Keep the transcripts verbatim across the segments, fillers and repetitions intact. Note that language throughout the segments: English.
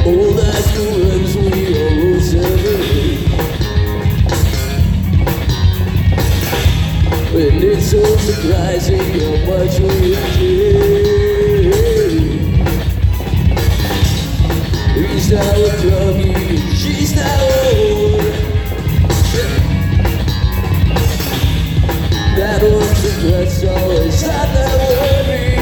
All that ruins we all separate. And it's so surprising how much we change. He's now a druggie, she's now old. That one's a dress, always had that worry.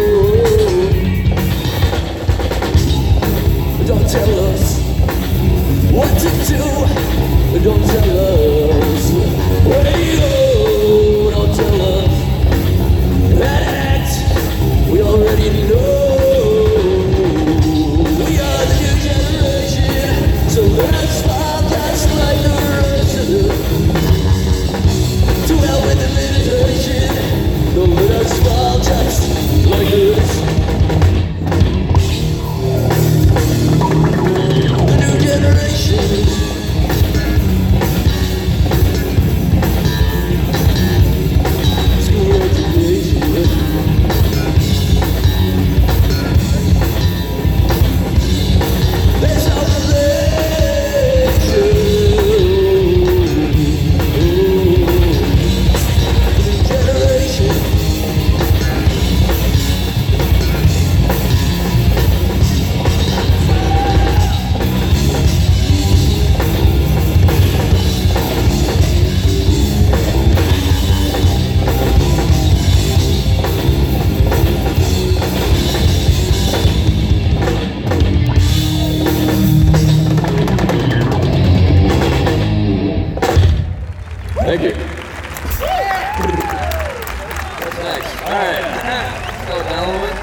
Don't tell us what to do. Don't tell us where to go. Don't tell us that we already know. We are the new generation, so let's podcast like the rest of them. To hell with the meditation. Don't let us fall just like this. The new generation. School education. There's no relation. Thank you. What's next? All right. So, now